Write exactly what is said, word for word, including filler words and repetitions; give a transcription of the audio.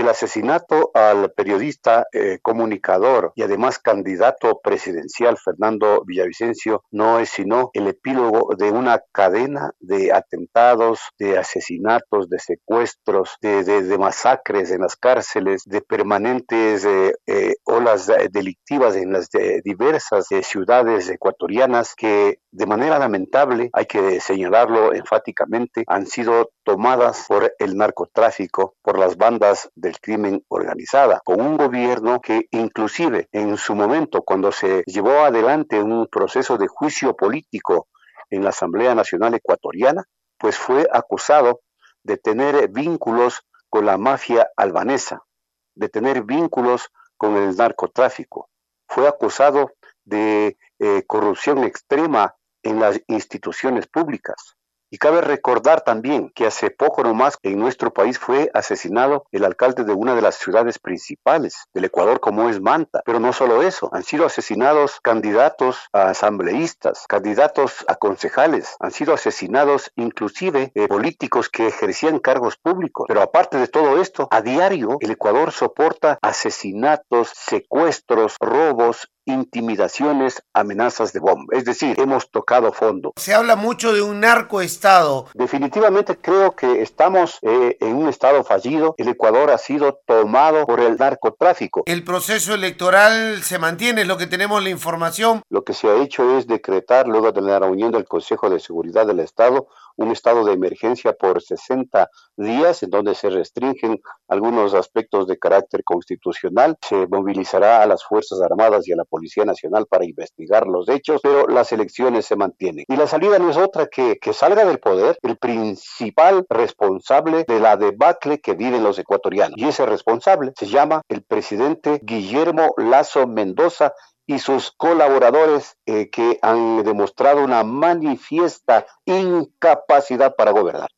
El asesinato al periodista, eh, comunicador y además candidato presidencial Fernando Villavicencio no es sino el epílogo de una cadena de atentados, de asesinatos, de secuestros, de, de, de masacres en las cárceles, de permanentes eh, eh, olas delictivas en las de diversas eh, ciudades ecuatorianas que de manera lamentable, hay que señalarlo enfáticamente, han sido tomadas por el narcotráfico, por las bandas del crimen organizada, con un gobierno que inclusive en su momento, cuando se llevó adelante un proceso de juicio político en la Asamblea Nacional Ecuatoriana, pues fue acusado de tener vínculos con la mafia albanesa, de tener vínculos con el narcotráfico. Fue acusado de eh, corrupción extrema en las instituciones públicas. Y cabe recordar también que hace poco nomás en nuestro país fue asesinado el alcalde de una de las ciudades principales del Ecuador, como es Manta. Pero no solo eso, han sido asesinados candidatos a asambleístas, candidatos a concejales, han sido asesinados inclusive eh, políticos que ejercían cargos públicos. Pero aparte de todo esto, a diario el Ecuador soporta asesinatos, secuestros, robos, intimidaciones, amenazas de bomba. Es decir, hemos tocado fondo. Se habla mucho de un narcoestado. Definitivamente creo que estamos eh, en un estado fallido. El Ecuador ha sido tomado por el narcotráfico. El proceso electoral se mantiene, es lo que tenemos la información. Lo que se ha hecho es decretar, luego de la reunión del Consejo de Seguridad del Estado, un estado de emergencia por sesenta días, en donde se restringen algunos aspectos de carácter constitucional. Se movilizará a las Fuerzas Armadas y a la Policía Nacional para investigar los hechos, pero las elecciones se mantienen. Y la salida no es otra que que salga del poder el principal responsable de la debacle que viven los ecuatorianos. Y ese responsable se llama el presidente Guillermo Lasso Mendoza y sus colaboradores eh, que han demostrado una manifiesta incapacidad para gobernar.